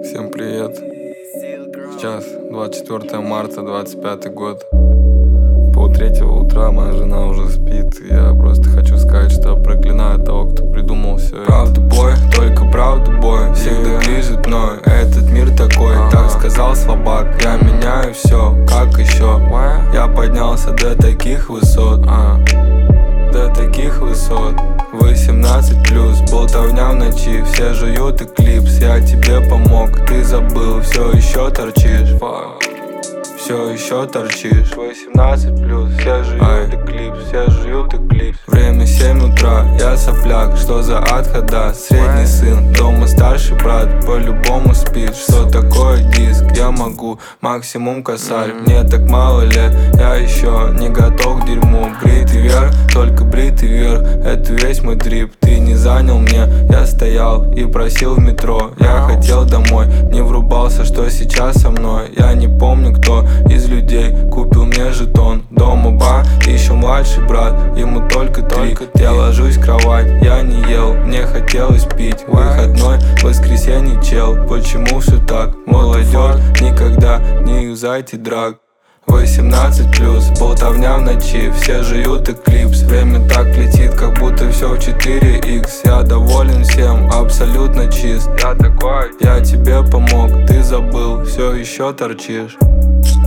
Всем привет. Сейчас 24 марта 25 год. Пол-третьего утра моя жена уже спит. Я просто хочу сказать, что я проклинаю того, кто придумал все. Правда бой, только правда бой всегда движет мной. Этот мир такой, так сказал слабак. Я меняю все, как еще. Я поднялся до таких высот, до таких высот. 18+, болтовня в ночи, все жуют эклипс. Я тебе помог, ты забыл, все еще торчишь. Все еще торчишь. 18+, все жуют эклипс, все жуют эклипс. Время 7 утра, я сопляк, что за отхода? Средний сын, дома старший брат, по-любому спит. Что такое диск? Я могу, максимум косарь. Мне так мало лет, я еще не готов к дерьму. Бритый вверх, только бритый вверх, это весь мой дрип. Ты не занял мне, я стоял и просил в метро. Я хотел домой, не врубался, что сейчас со мной. Я не помню, кто из людей купил мне жетон. Дома ба, еще младший брат, ему только 3. Я ложусь в кровать, я не ел, мне хотелось пить. Выходной, воскресенье чел, почему все так? Молодежь, никогда не юзайте драг. 18+, болтовня в ночи, все жуют эклипс. Время так летит, как будто все в 4х. Я доволен всем, абсолютно чист. Я такой, я тебе помог, ты забыл, все еще торчишь.